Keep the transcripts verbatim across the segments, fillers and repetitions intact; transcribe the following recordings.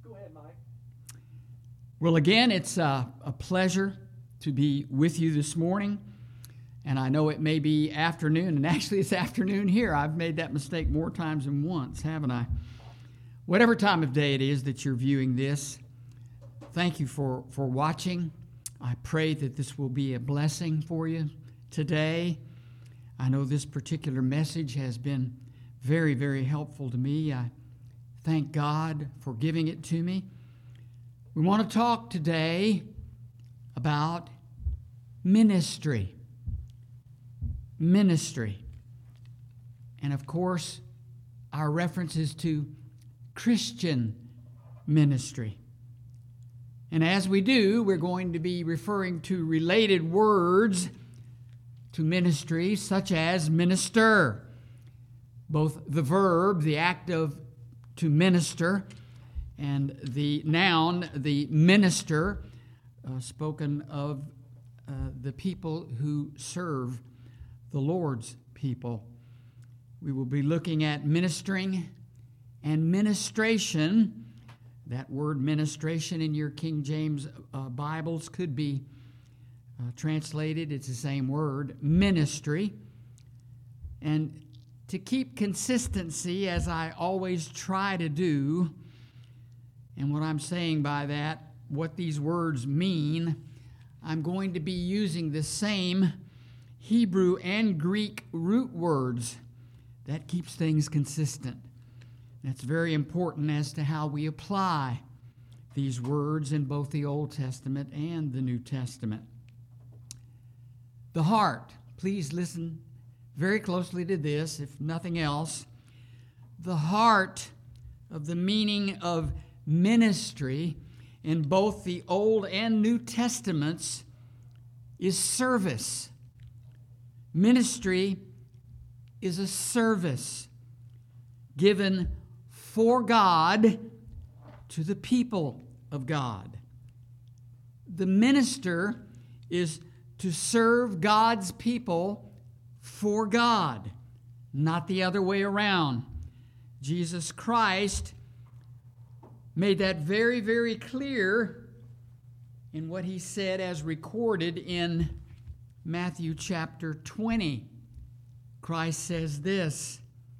Go ahead, Mike. Well, again, it's a, a pleasure to be with you this morning. And I know it may be afternoon, and actually it's afternoon here. I've made that mistake more times than once, haven't I? Whatever time of day it is that you're viewing this, thank you for, for watching. I pray that this will be a blessing for you today. I know this particular message has been very, very helpful to me. I thank God for giving it to me. We want to talk today about ministry. Ministry. And of course, our reference is to Christian ministry. And as we do, we're going to be referring to related words to ministry, such as minister. Both the verb, the act of to minister, and the noun, the minister, uh, spoken of uh, the people who serve the Lord's people. We will be looking at ministering and ministration. That word ministration in your King James uh, Bibles could be uh, translated, it's the same word, ministry. And to keep consistency, as I always try to do, and what I'm saying by that, what these words mean, I'm going to be using the same Hebrew and Greek root words. That keeps things consistent. That's very important as to how we apply these words in both the Old Testament and the New Testament. The heart. Please listen very closely to this, if nothing else. The heart of the meaning of ministry in both the Old and New Testaments is service. Ministry is a service given for God to the people of God. The minister is to serve God's people for God, not the other way around. Jesus Christ made that very, very clear in what he said as recorded in Matthew chapter twenty. Christ says this,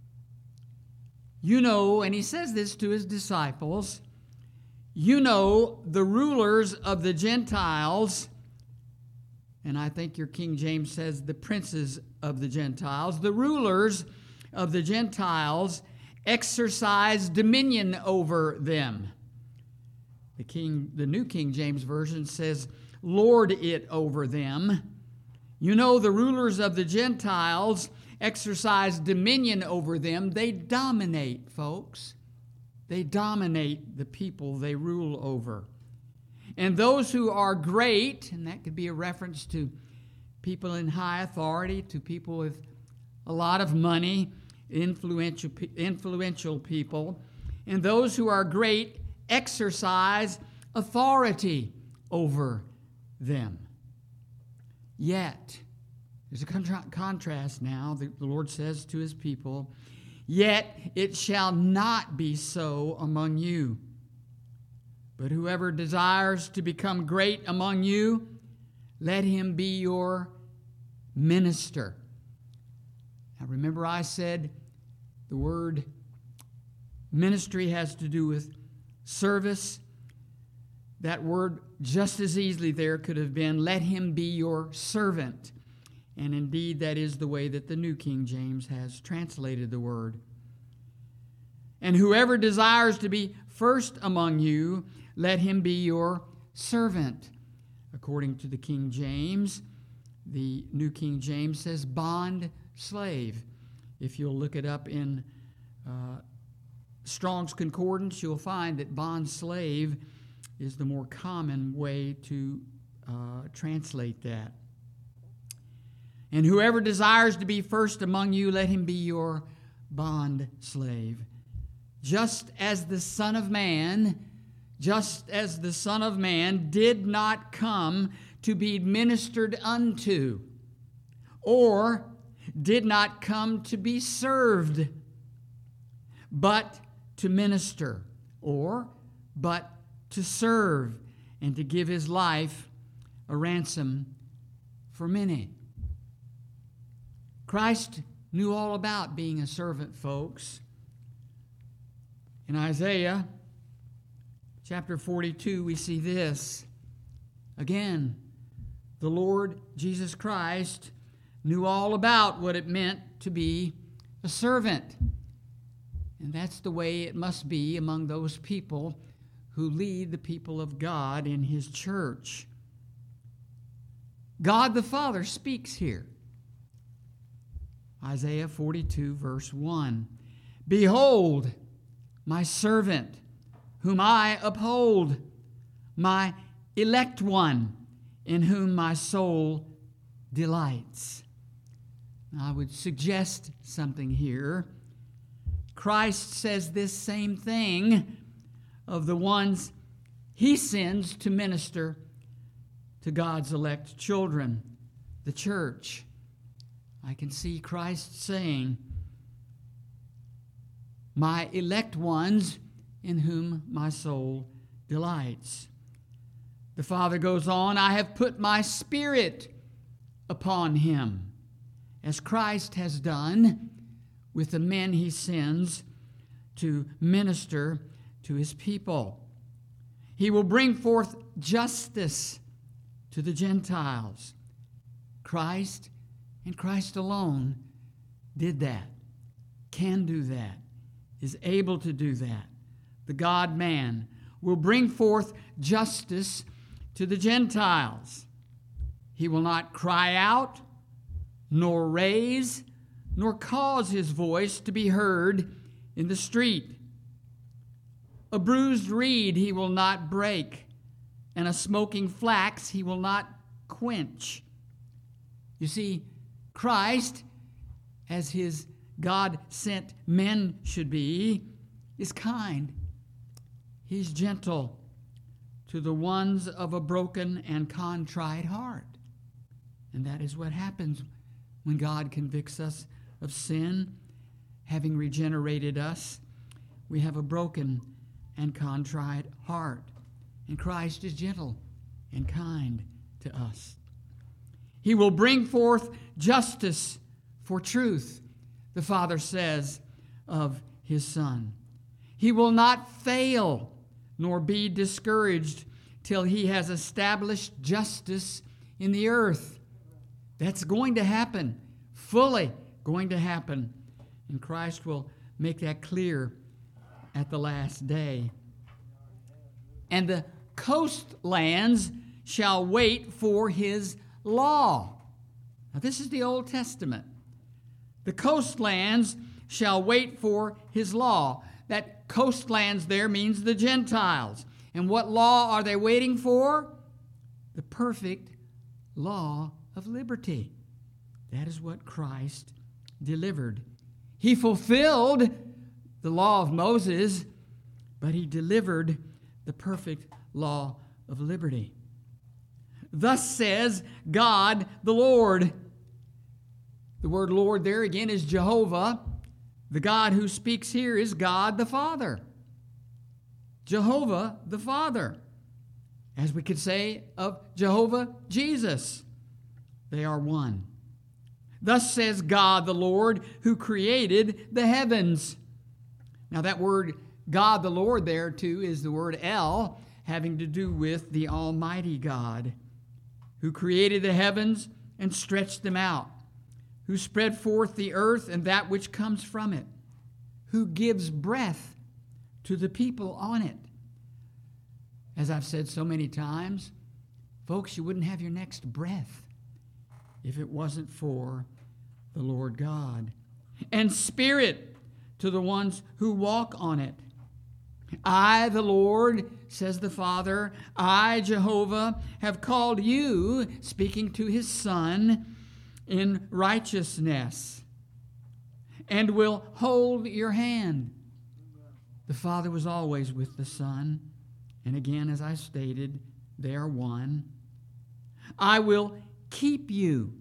you know, and he says this to his disciples, you know the rulers of the Gentiles, and I think your King James says the princes of the Gentiles, the rulers of the Gentiles exercise dominion over them. The King, the New King James Version says, lord it over them. You know the rulers of the Gentiles exercise dominion over them. They dominate, folks. They dominate the people they rule over. And those who are great, and that could be a reference to people in high authority, to people with a lot of money, influential, influential people, and those who are great exercise authority over them. Yet, there's a contra- contrast now. The, the Lord says to his people, yet it shall not be so among you. But whoever desires to become great among you, let him be your minister. Now remember I said the word ministry has to do with service. That word just as easily there could have been, let him be your servant. And indeed, that is the way that the New King James has translated the word. And whoever desires to be first among you, let him be your servant. According to the King James, the New King James says bond slave. If you'll look it up in uh, Strong's Concordance, you'll find that bond slave is the more common way to uh, translate that. And whoever desires to be first among you, let him be your bond slave. Just as the Son of Man, just as the Son of Man did not come to be ministered unto, or did not come to be served, but to minister, or but to serve and to give his life a ransom for many. Christ knew all about being a servant, folks. In Isaiah chapter forty-two, we see this. Again, the Lord Jesus Christ knew all about what it meant to be a servant. And that's the way it must be among those people who lead the people of God in his church. God the Father speaks here. Isaiah forty-two, verse one. Behold, my servant, whom I uphold, my elect one, in whom my soul delights. Now, I would suggest something here. Christ says this same thing of the ones he sends to minister to God's elect children, the church. I can see Christ saying, my elect ones in whom my soul delights. The Father goes on, I have put my Spirit upon him, as Christ has done with the men he sends to minister to his people. He will bring forth justice to the Gentiles. Christ and Christ alone did that, can do that, is able to do that. The God-man will bring forth justice to the Gentiles. He will not cry out, nor raise, nor cause his voice to be heard in the street. A bruised reed he will not break, and a smoking flax he will not quench. You see, Christ, as his God-sent men should be, is kind. He's gentle to the ones of a broken and contrite heart. And that is what happens when God convicts us of sin. Having regenerated us, we have a broken and contrite heart. And Christ is gentle and kind to us. He will bring forth justice for truth, the Father says of his Son. He will not fail nor be discouraged till he has established justice in the earth. That's going to happen, fully going to happen. And Christ will make that clear at the last day. And the coastlands shall wait for his law. Now, this is the Old Testament. The coastlands shall wait for his law. That coastlands there means the Gentiles. And what law are they waiting for? The perfect law of liberty. That is what Christ delivered. He fulfilled the law of Moses, but he delivered the perfect law of liberty. Thus says God the Lord. The word Lord there again is Jehovah. The God who speaks here is God the Father. Jehovah the Father. As we could say of Jehovah Jesus. They are one. Thus says God the Lord who created the heavens. Now that word God the Lord there too is the word El, having to do with the Almighty God, who created the heavens and stretched them out, who spread forth the earth and that which comes from it, who gives breath to the people on it. As I've said so many times, folks, you wouldn't have your next breath if it wasn't for the Lord God. And spirit to the ones who walk on it. I, the Lord, says the Father, I, Jehovah, have called you, speaking to his Son, in righteousness, and will hold your hand. The Father was always with the Son, and again, as I stated, they are one. I will keep you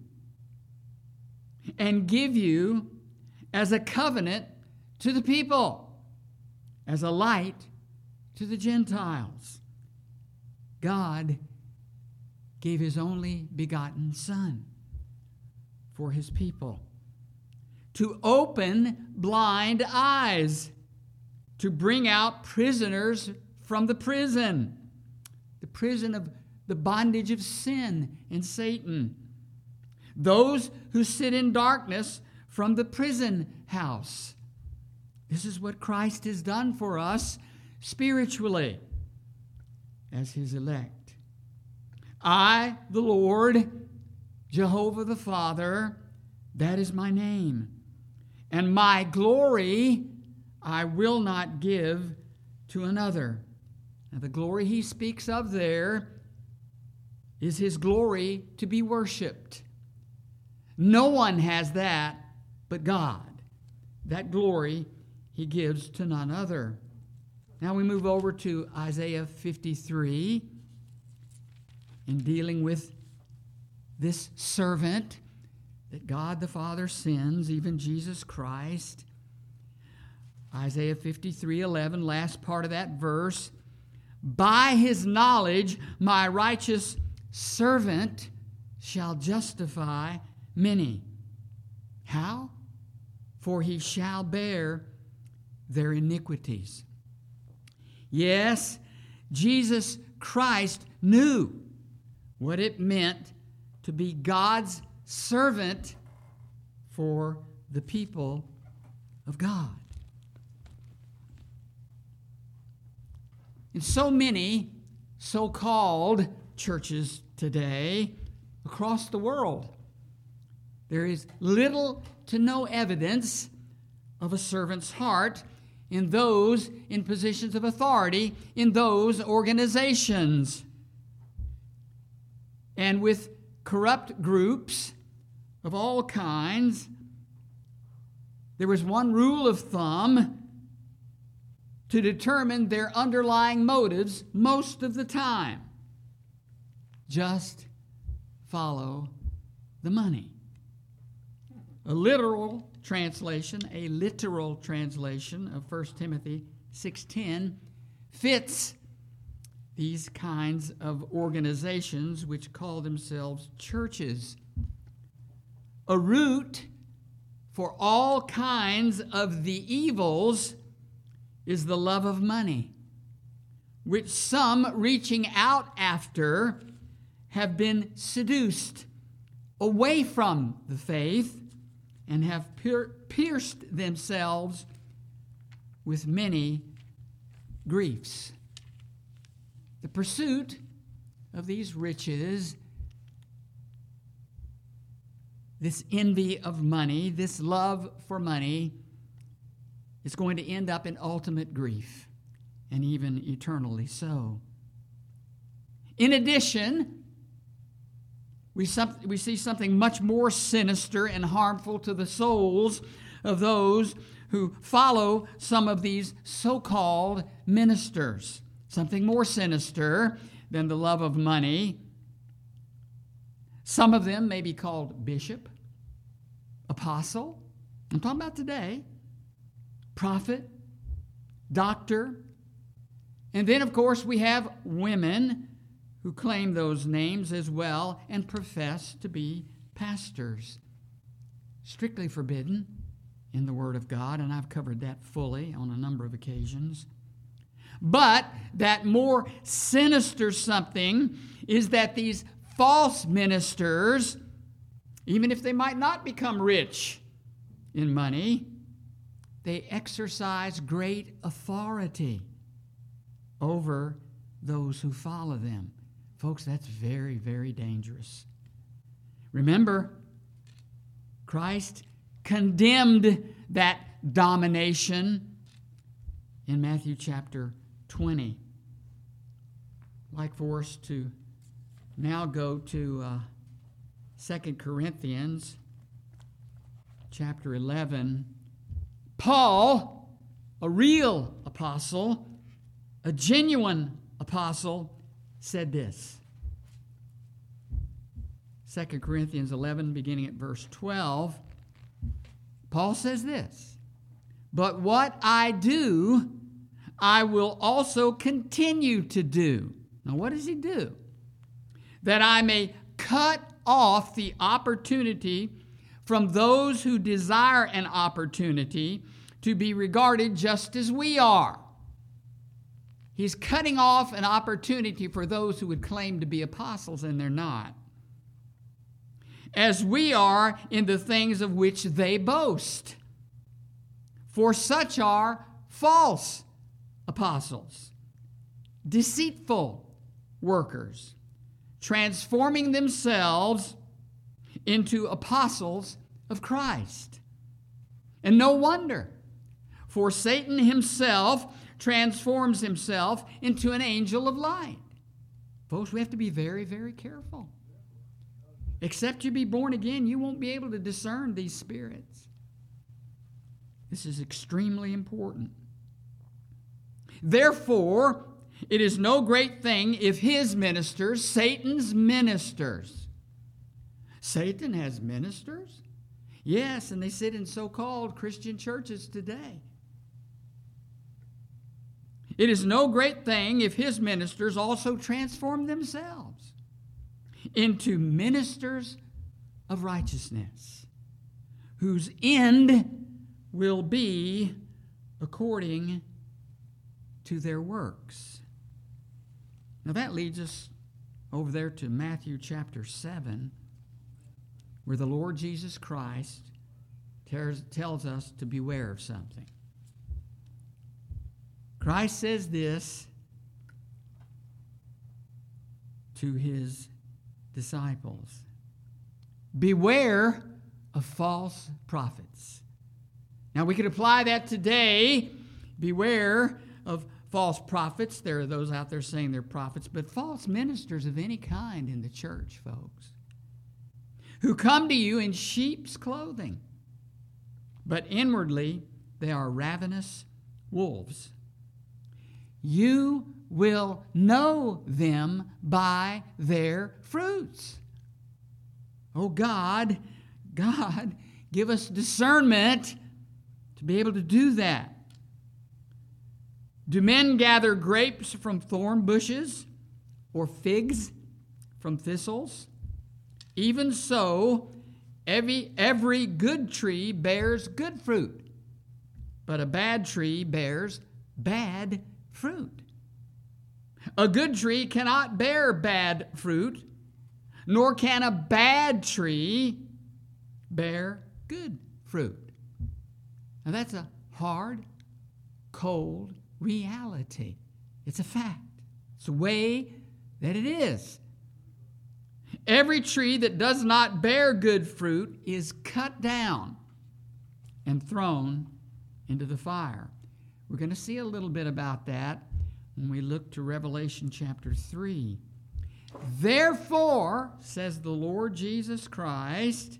and give you as a covenant to the people, as a light to the Gentiles. God gave his only begotten Son for his people to open blind eyes, to bring out prisoners from the prison, the prison of the bondage of sin and Satan, those who sit in darkness from the prison house. This is what Christ has done for us spiritually as his elect. I, the Lord, Jehovah the Father, that is my name. And my glory I will not give to another. Now, the glory he speaks of there is his glory to be worshiped. No one has that but God. That glory he gives to none other. Now we move over to Isaiah fifty-three in dealing with this servant that God the Father sends, even Jesus Christ. Isaiah fifty-three eleven, last part of that verse. By his knowledge, my righteous servant shall justify many. How? For he shall bear their iniquities. Yes, Jesus Christ knew what it meant to be God's servant for the people of God. In so many so-called churches today across the world, there is little to no evidence of a servant's heart in those in positions of authority in those organizations. And with corrupt groups of all kinds, there was one rule of thumb to determine their underlying motives most of the time. Just follow the money. A literal translation, a literal translation of First Timothy six ten fits these kinds of organizations which call themselves churches. A root for all kinds of the evils is the love of money, which some reaching out after have been seduced away from the faith and have pierced themselves with many griefs. The pursuit of these riches, this envy of money, this love for money, is going to end up in ultimate grief, and even eternally so. In addition, we, some, we see something much more sinister and harmful to the souls of those who follow some of these so-called ministers. Something more sinister than the love of money. Some of them may be called bishop, apostle. I'm talking about today. Prophet, doctor. And then, of course, we have women who claim those names as well and profess to be pastors. Strictly forbidden in the Word of God, and I've covered that fully on a number of occasions. But that more sinister something is that these false ministers, even if they might not become rich in money, they exercise great authority over those who follow them. Folks, that's very, very dangerous. Remember, Christ condemned that domination in Matthew chapter twenty. I'd like for us to now go to uh, Second Corinthians chapter eleven. Paul, a real apostle, a genuine apostle, said this. Second Corinthians eleven, beginning at verse twelve. Paul says this, "But what I do, I will also continue to do. Now, what does he do? That I may cut off the opportunity from those who desire an opportunity to be regarded just as we are. He's cutting off an opportunity for those who would claim to be apostles and they're not, as we are in the things of which they boast. For such are false apostles, deceitful workers, transforming themselves into apostles of Christ. And no wonder, for Satan himself transforms himself into an angel of light. Folks, we have to be very, very careful. Except you be born again, you won't be able to discern these spirits. This is extremely important. Therefore, it is no great thing if his ministers, Satan's ministers. Satan has ministers? Yes, and they sit in so-called Christian churches today. It is no great thing if his ministers also transform themselves into ministers of righteousness, whose end will be according to their works. Now that leads us over there to Matthew chapter seven, where the Lord Jesus Christ tells us to beware of something. Christ says this to his disciples: beware of false prophets. Now we could apply that today. Beware of false prophets. There are those out there saying they're prophets, but false ministers of any kind in the church, folks, who come to you in sheep's clothing, but inwardly they are ravenous wolves. You will know them by their fruits. Oh God, God, give us discernment to be able to do that. Do men gather grapes from thorn bushes or figs from thistles? Even so, every, every good tree bears good fruit, but a bad tree bears bad fruit. A good tree cannot bear bad fruit, nor can a bad tree bear good fruit. Now that's a hard, cold reality. It's a fact. It's the way that it is. Every tree that does not bear good fruit is cut down and thrown into the fire. We're going to see a little bit about that when we look to Revelation chapter three. Therefore, says the Lord Jesus Christ,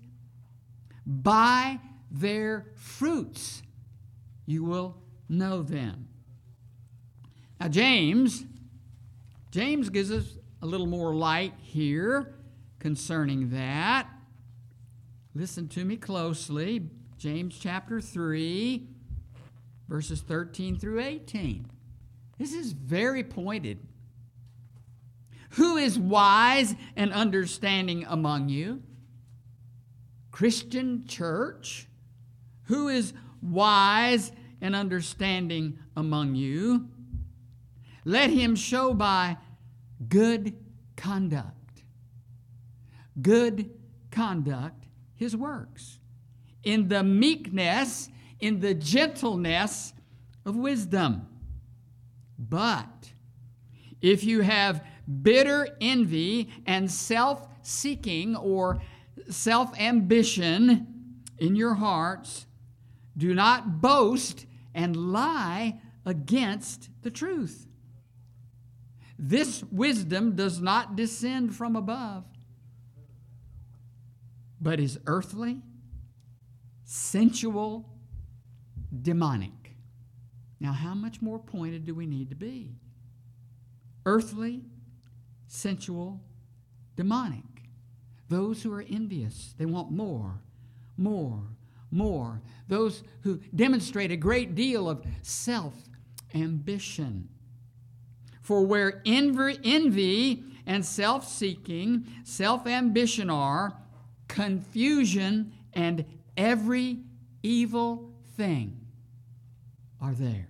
by their fruits you will know them. Now, James, James gives us a little more light here concerning that. Listen to me closely. James chapter three, verses thirteen through eighteen. This is very pointed. Who is wise and understanding among you? Christian church. Who is wise and understanding among you? Let him show by good conduct. Good conduct his works, in the meekness, in the gentleness of wisdom. But if you have bitter envy and self-seeking or self-ambition in your hearts, do not boast and lie against the truth. This wisdom does not descend from above, but is earthly, sensual, demonic. Now, how much more pointed do we need to be? Earthly, sensual, demonic. Those who are envious, they want more, more, more. Those who demonstrate a great deal of self ambition. For where envy, envy and self-seeking, self-ambition are, confusion and every evil thing are there.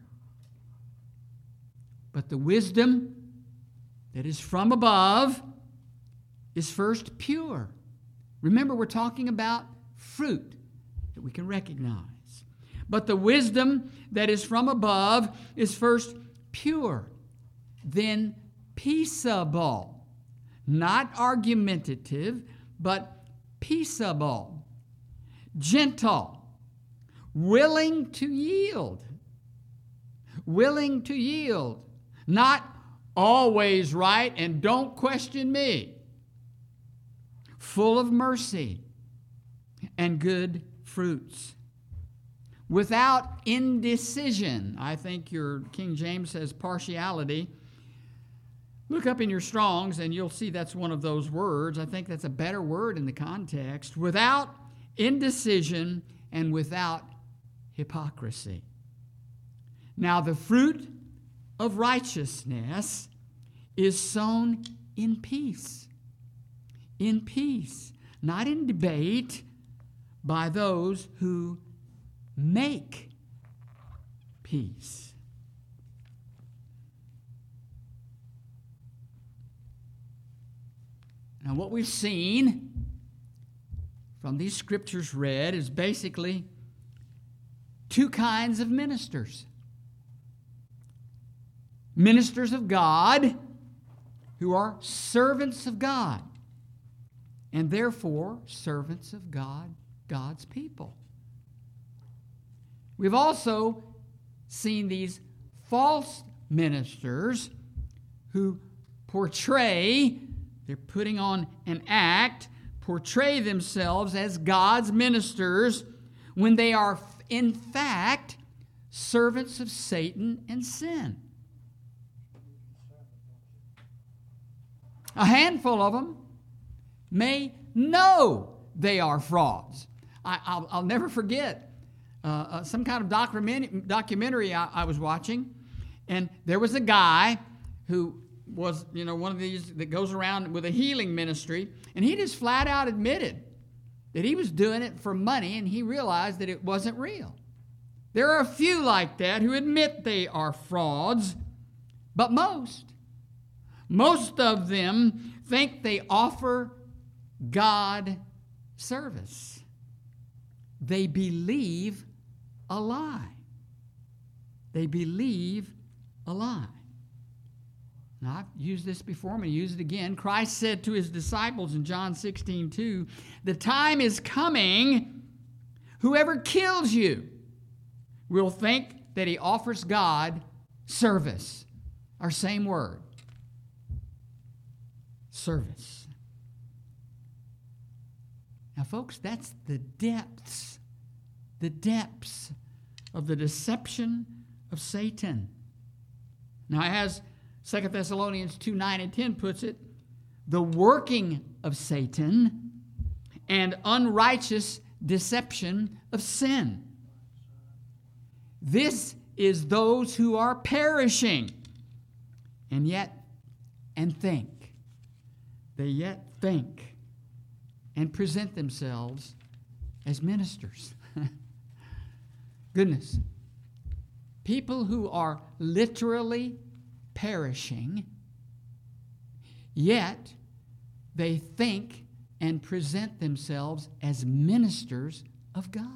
But the wisdom that is from above is first pure. Remember, we're talking about fruit that we can recognize. But the wisdom that is from above is first pure, then peaceable, not argumentative, but peaceable, gentle, willing to yield, willing to yield, not always right and don't question me, full of mercy and good fruits, without indecision. I think your King James says partiality. Look up in your Strongs and you'll see that's one of those words. I think that's a better word in the context. Without indecision and without hypocrisy. Now the fruit of righteousness is sown in peace. In peace, not in debate, by those who make peace. Now, what we've seen from these scriptures read is basically two kinds of ministers. Ministers of God who are servants of God, and therefore servants of God, God's people. We've also seen these false ministers who portray, they're putting on an act, portray themselves as God's ministers when they are in fact servants of Satan and sin. A handful of them may know they are frauds. I, I'll, I'll never forget uh, uh, some kind of document, documentary I, I was watching, and there was a guy who was, you know, one of these that goes around with a healing ministry, and he just flat out admitted that he was doing it for money, and he realized that it wasn't real. There are a few like that who admit they are frauds, but most, most of them think they offer God service. They believe a lie. They believe a lie. Now, I've used this before. I'm going to use it again. Christ said to his disciples in John sixteen two, "The time is coming, whoever kills you will think that he offers God service." Our same word. Service. Now, folks, that's the depths, the depths of the deception of Satan. Now, as Second Thessalonians two, nine and ten puts it, the working of Satan and unrighteous deception of sin. This is those who are perishing, and yet, and think. They yet think and present themselves as ministers. Goodness. People who are literally perishing, yet they think and present themselves as ministers of God.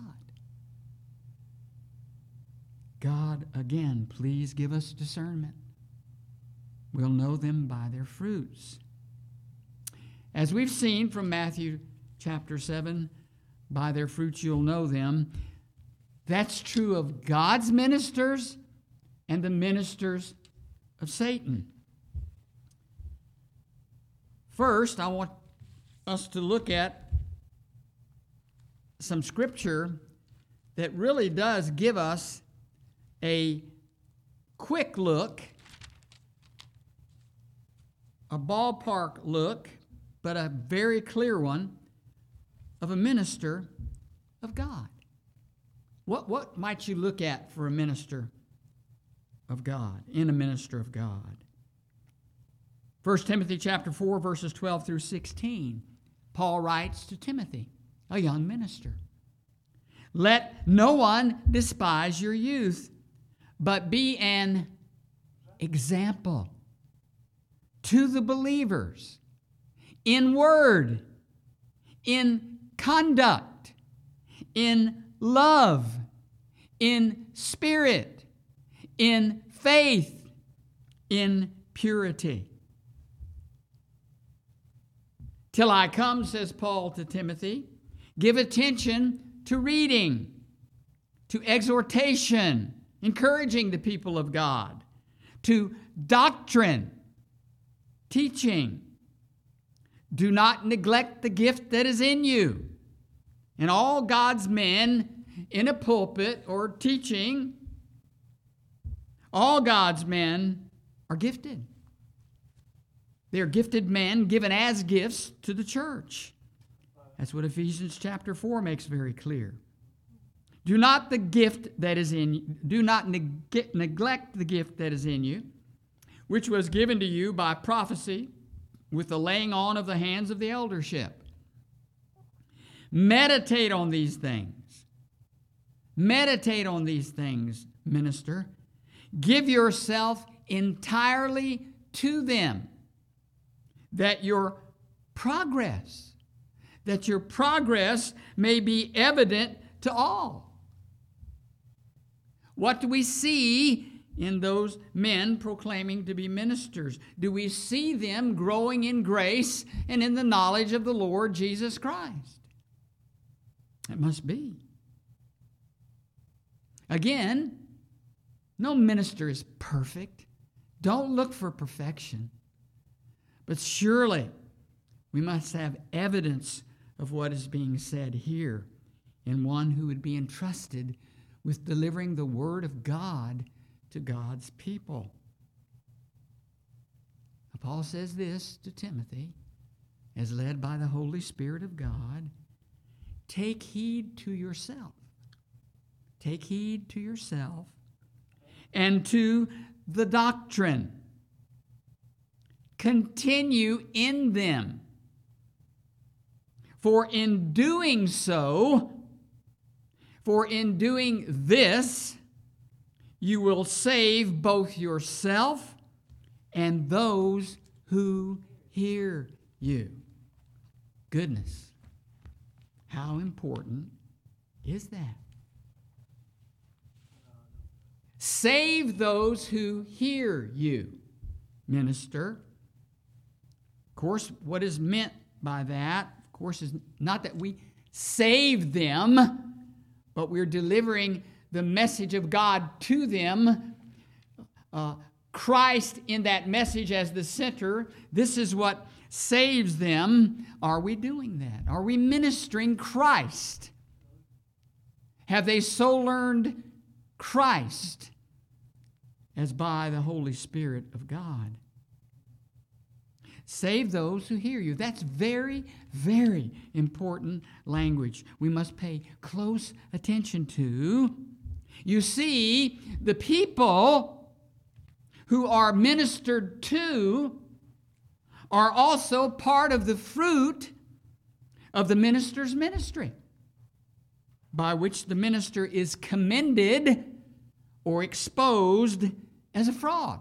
God, again, please give us discernment. We'll know them by their fruits. As we've seen from Matthew chapter seven, by their fruits you'll know them. That's true of God's ministers and the ministers of Satan. First, I want us to look at some scripture that really does give us a quick look, a ballpark look, but a very clear one of a minister of God. What, what might you look at for a minister of God, in a minister of God. First Timothy chapter four, verses twelve through sixteen, Paul writes to Timothy, a young minister, "Let no one despise your youth, but be an example to the believers in word, in conduct, in love, in spirit, in faith, in purity. Till I come," says Paul to Timothy, "give attention to reading, to exhortation," encouraging the people of God, "to doctrine," teaching. "Do not neglect the gift that is in you." And all God's men in a pulpit or teaching, all God's men are gifted. They are gifted men given as gifts to the church. That's what Ephesians chapter four makes very clear. Do not the gift that is in do not neg- neglect the gift that is in you, which was given to you by prophecy with the laying on of the hands of the eldership. Meditate on these things. Meditate on these things, minister. Give yourself entirely to them, that your progress, that your progress may be evident to all. What do we see in those men proclaiming to be ministers? Do we see them growing in grace and in the knowledge of the Lord Jesus Christ? It must be. Again, no minister is perfect. Don't look for perfection. But surely we must have evidence of what is being said here in one who would be entrusted with delivering the Word of God to God's people. Paul says this to Timothy, as led by the Holy Spirit of God: take heed to yourself. Take heed to yourself and to the doctrine. Continue in them. For in doing so, for in doing this, you will save both yourself and those who hear you. Goodness, how important is that? Save those who hear you, minister. Of course, what is meant by that, of course, is not that we save them, but we're delivering the message of God to them. Uh, Christ in that message as the center. This is what saves them. Are we doing that? Are we ministering Christ? Have they so learned Christ as by the Holy Spirit of God? Save those who hear you. That's very, very important language we must pay close attention to. You see, the people who are ministered to are also part of the fruit of the minister's ministry, by which the minister is commended or exposed as a fraud.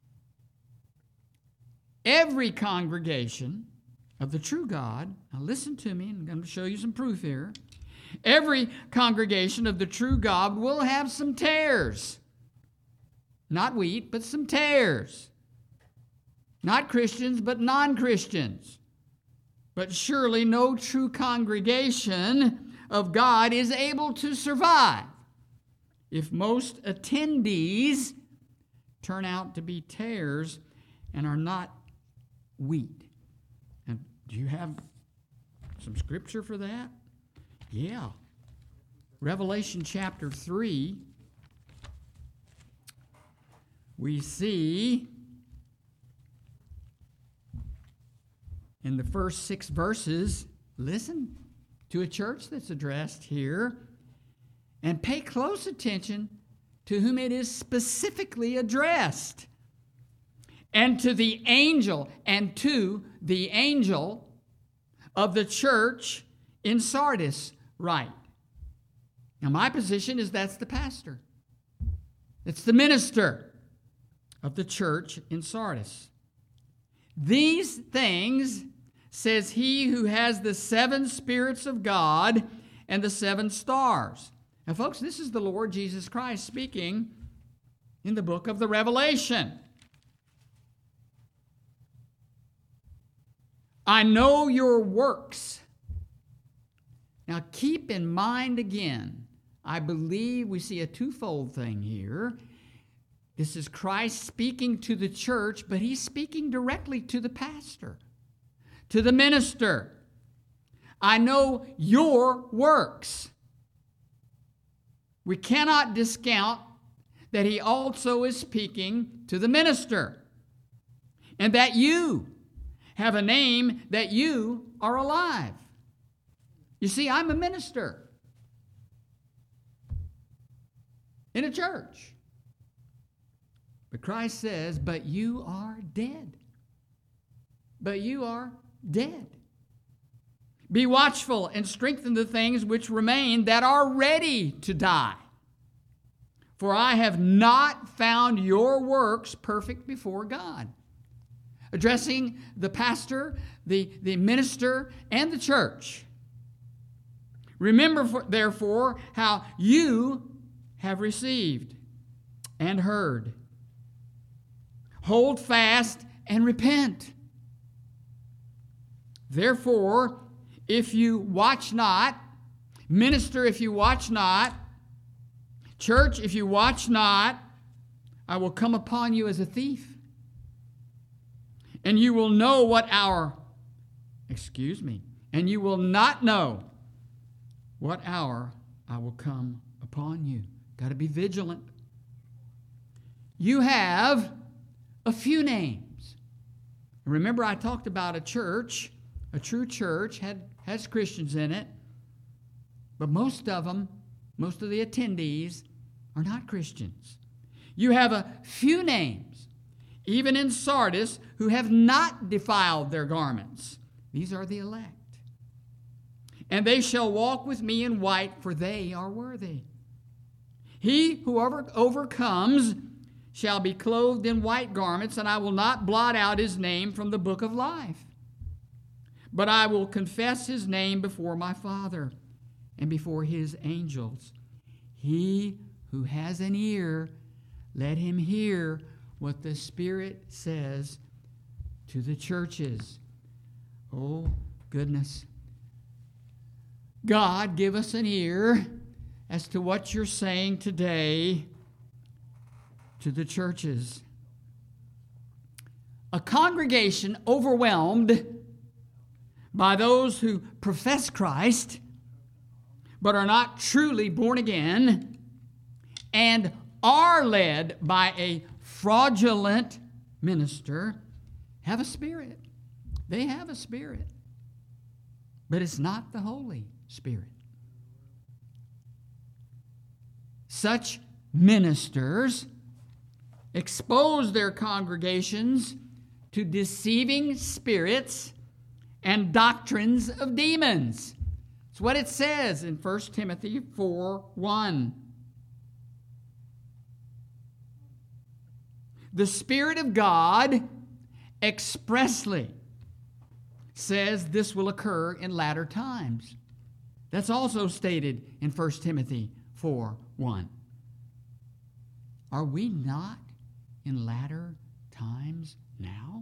Every congregation of the true God, now listen to me, I'm going to show you some proof here. Every congregation of the true God will have some tares. Not wheat, but some tares. Not Christians, but non-Christians. But surely no true congregation of God is able to survive if most attendees turn out to be tares and are not wheat. And do you have some scripture for that? Yeah. Revelation chapter three, we see in the first six verses, listen to a church that's addressed here, and pay close attention to whom it is specifically addressed. And to the angel, and to the angel of the church in Sardis write. Now, my position is that's the pastor. It's the minister of the church in Sardis. These things says he who has the seven spirits of God and the seven stars. Now, folks, this is the Lord Jesus Christ speaking in the book of the Revelation. I know your works. Now, keep in mind again, I believe we see a twofold thing here. This is Christ speaking to the church, but he's speaking directly to the pastor, to the minister. I know your works. We cannot discount that he also is speaking to the minister, and that you have a name, that you are alive. You see, I'm a minister in a church. But Christ says, but you are dead. But you are dead. Be watchful and strengthen the things which remain that are ready to die. For I have not found your works perfect before God. Addressing the pastor, the, the minister, and the church. Remember, for, therefore, how you have received and heard. Hold fast and repent. Therefore, if you watch not, minister, if you watch not, church, if you watch not, I will come upon you as a thief. And you will know what hour, excuse me, and you will not know what hour I will come upon you. Got to be vigilant. You have a few names. Remember, I talked about a church, a true church, had, has Christians in it, but most of them, most of the attendees, are not Christians. You have a few names, even in Sardis, who have not defiled their garments. These are the elect. And they shall walk with me in white, for they are worthy. He who over, overcomes shall be clothed in white garments, and I will not blot out his name from the book of life. But I will confess his name before my Father and before his angels. He who has an ear, let him hear what the Spirit says to the churches. Oh, goodness. God, give us an ear as to what you're saying today to the churches. A congregation overwhelmed by those who profess Christ but are not truly born again and are led by a fraudulent minister have a spirit. They have a spirit, but it's not the Holy Spirit. Such ministers expose their congregations to deceiving spirits and doctrines of demons. It's what it says in First Timothy four one. The Spirit of God expressly says this will occur in latter times. That's also stated in First Timothy four one. Are we not in latter times now?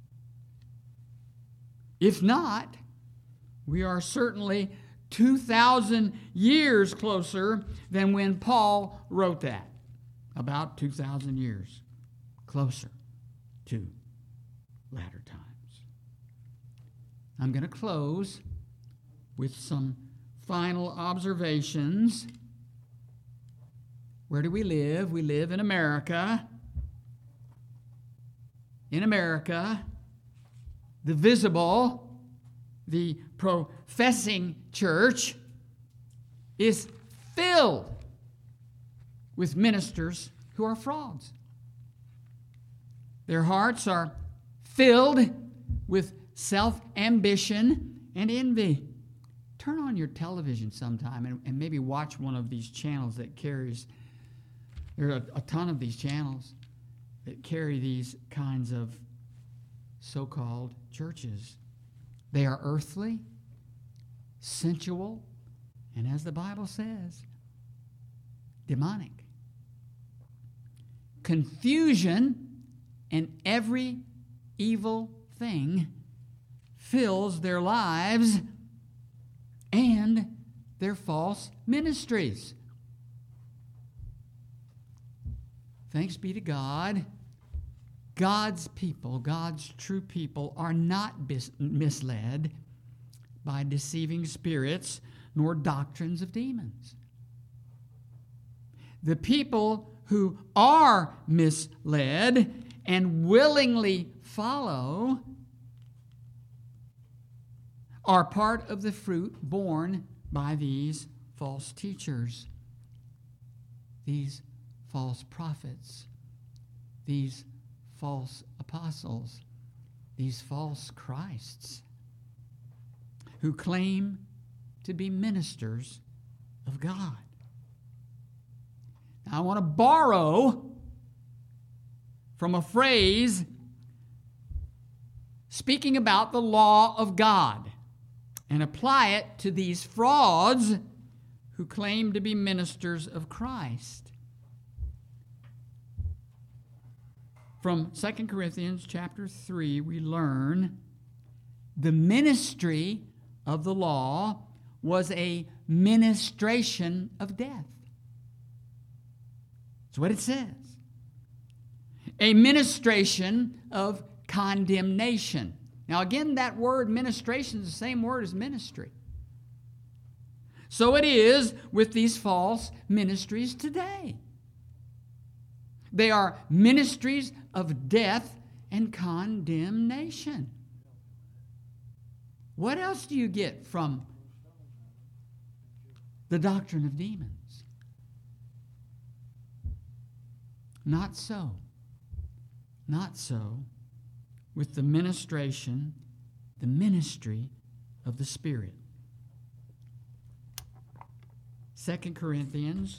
If not, we are certainly two thousand years closer than when Paul wrote that. About two thousand years closer to latter times. I'm going to close with some final observations. Where do we live? We live in America. In America, the visible, the professing church is filled with ministers who are frauds. Their hearts are filled with self-ambition and envy. Turn on your television sometime and, and maybe watch one of these channels that carries, there are a, a ton of these channels that carry these kinds of so-called churches. They are earthly, sensual, and as the Bible says, demonic. Confusion and every evil thing fills their lives and their false ministries. Thanks be to God, God's people, God's true people, are not bis- misled by deceiving spirits nor doctrines of demons. The people who are misled and willingly follow are part of the fruit borne by these false teachers, these false prophets, these false apostles, these false Christs, who claim to be ministers of God. Now, I want to borrow from a phrase speaking about the law of God and apply it to these frauds who claim to be ministers of Christ. From Second Corinthians chapter three, we learn the ministry of the law was a ministration of death. That's what it says. A ministration of condemnation. Now again, that word ministration is the same word as ministry. So it is with these false ministries today. They are ministries of death and condemnation. What else do you get from the doctrine of demons? Not so. Not so with the ministration, the ministry of the Spirit. Second Corinthians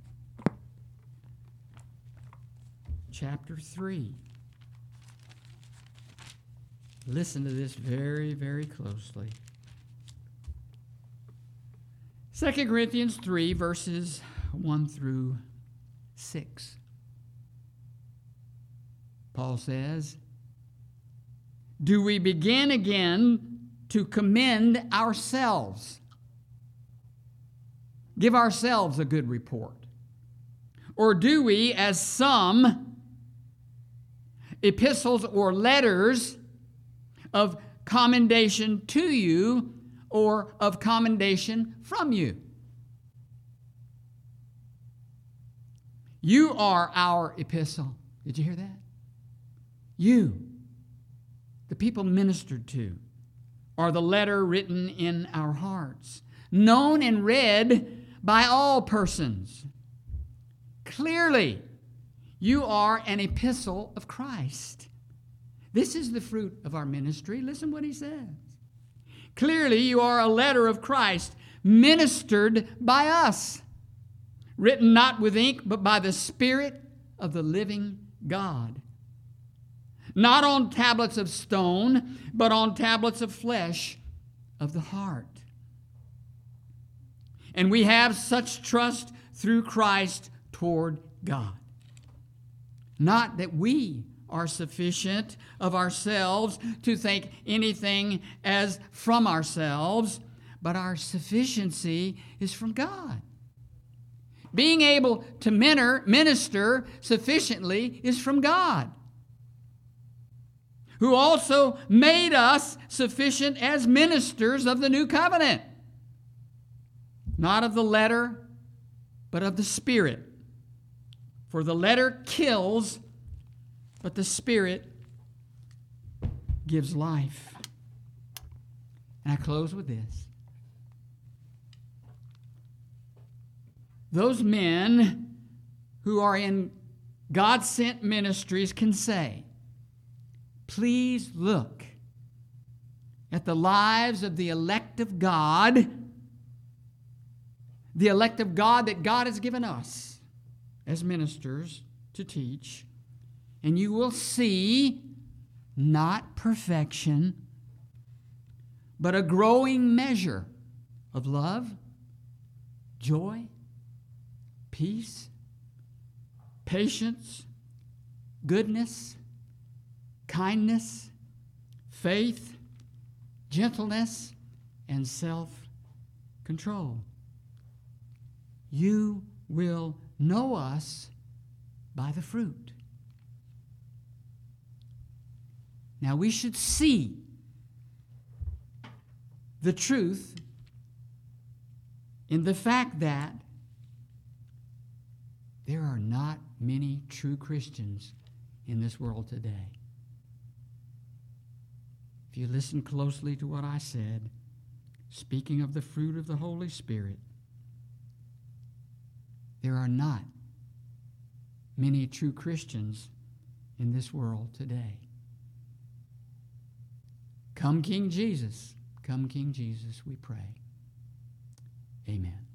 chapter three. Listen to this very, very closely. Second Corinthians three, verses one through six. Paul says, "Do we begin again to commend ourselves? Give ourselves a good report? Or do we, as some epistles or letters of commendation to you or of commendation from you? You are our epistle." Did you hear that? You, the people ministered to, are the letter written in our hearts, known and read by all persons. Clearly, you are an epistle of Christ. This is the fruit of our ministry. Listen what he says. Clearly, you are a letter of Christ, ministered by us, written not with ink, but by the Spirit of the living God. Not on tablets of stone, but on tablets of flesh of the heart. And we have such trust through Christ toward God. Not that we are sufficient of ourselves to think anything as from ourselves, but our sufficiency is from God. Being able to minister sufficiently is from God, who also made us sufficient as ministers of the new covenant, not of the letter, but of the Spirit. For the letter kills, but the Spirit gives life. And I close with this. Those men who are in God-sent ministries can say, please look at the lives of the elect of God, the elect of God that God has given us as ministers to teach, and you will see not perfection, but a growing measure of love, joy, peace, patience, goodness, kindness, faith, gentleness, and self-control. You will know us by the fruit. Now we should see the truth in the fact that there are not many true Christians in this world today. If you listen closely to what I said, speaking of the fruit of the Holy Spirit, there are not many true Christians in this world today. Come King Jesus, come King Jesus, we pray. Amen.